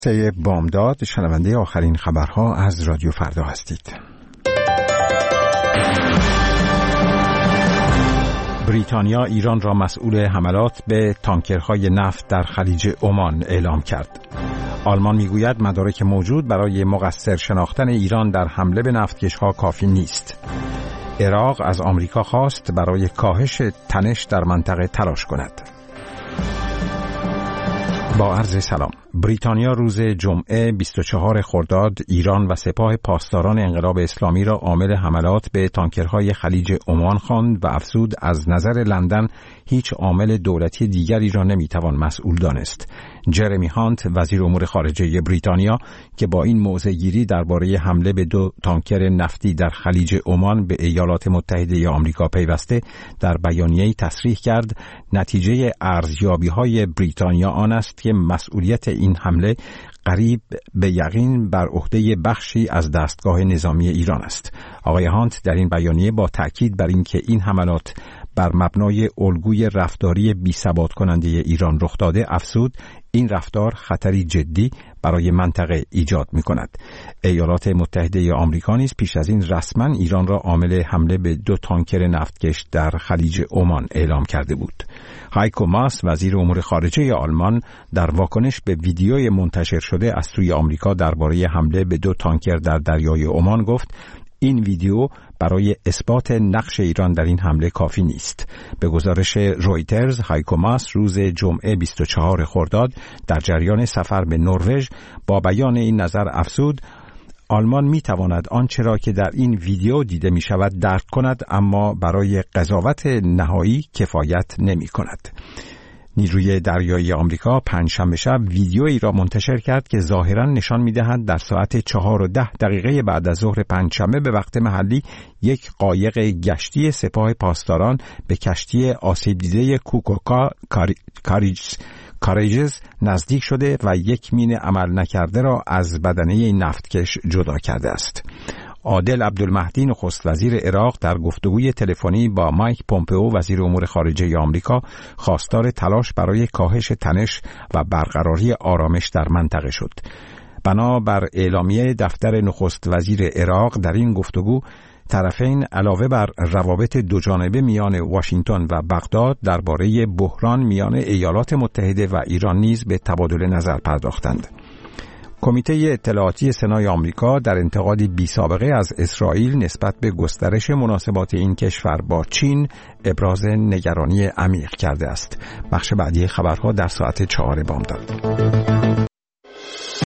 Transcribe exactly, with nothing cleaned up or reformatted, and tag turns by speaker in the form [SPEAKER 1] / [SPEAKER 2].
[SPEAKER 1] ته بامداد شنونده آخرین خبرها از رادیو فردا هستید. بریتانیا ایران را مسئول حملات به تانکرهای نفت در خلیج عمان اعلام کرد. آلمان میگوید مدارک موجود برای مقصر شناختن ایران در حمله به نفتکشها کافی نیست. عراق از آمریکا خواست برای کاهش تنش در منطقه تلاش کند. با عرض سلام. بریتانیا روز جمعه بیست و چهارم خرداد ایران و سپاه پاسداران انقلاب اسلامی را عامل حملات به تانکرهای خلیج عمان خواند و افزود از نظر لندن هیچ عامل دولتی دیگری را نمیتوان مسئول دانست. جرمی هانت وزیر امور خارجه بریتانیا که با این موضع گیری درباره حمله به دو تانکر نفتی در خلیج عمان به ایالات متحده آمریکا پیوسته در بیانیه‌ای تصریح کرد نتیجه ارزیابی‌های بریتانیا آن است که مسئولیت این حمله قریب به یقین بر عهده بخشی از دستگاه نظامی ایران است. آقای هانت در این بیانیه با تأکید بر اینکه این حملات بر مبنای الگوی رفتاری بی‌ثبات کننده ایران رخ داده افزود این رفتار خطری جدی برای منطقه ایجاد می کند. ایالات متحده آمریکا نیز پیش از این رسما ایران را عامل حمله به دو تانکر نفتکش در خلیج عمان اعلام کرده بود. هایکو ماس وزیر امور خارجه آلمان در واکنش به ویدیوی منتشر شده از سوی آمریکا درباره حمله به دو تانکر در دریای عمان گفت این ویدیو برای اثبات نقش ایران در این حمله کافی نیست. به گزارش رویترز، هایکو ماس روز جمعه بیست و چهارم خرداد در جریان سفر به نروژ با بیان این نظر افزود آلمان می تواند آنچه را که در این ویدیو دیده می شود درک کند اما برای قضاوت نهایی کفایت نمی کند. نیروی دریایی آمریکا پنجشنبه شب ویدیویی را منتشر کرد که ظاهراً نشان می‌دهد در ساعت چهار و ده دقیقه بعد از ظهر پنجشنبه به وقت محلی یک قایق گشتی سپاه پاسداران به کشتی آسیب دیده کوکوکا کاریجز کاریجز نزدیک شده و یک مین عمل نکرده را از بدنه نفتکش جدا کرده است. عادل عبدالمهدی نخست وزیر عراق در گفتگوی تلفنی با مایک پومپئو وزیر امور خارجه آمریکا خواستار تلاش برای کاهش تنش و برقراری آرامش در منطقه شد. بنابر اعلامیه دفتر نخست وزیر عراق در این گفتگو طرفین علاوه بر روابط دوجانبه میان واشنگتن و بغداد درباره بحران میان ایالات متحده و ایران نیز به تبادل نظر پرداختند. کمیته اطلاعاتی سنای آمریکا در انتقادی بی سابقه از اسرائیل نسبت به گسترش مناسبات این کشور با چین ابراز نگرانی عمیق کرده است. بخش بعدی خبرها در ساعت چهار بامداد.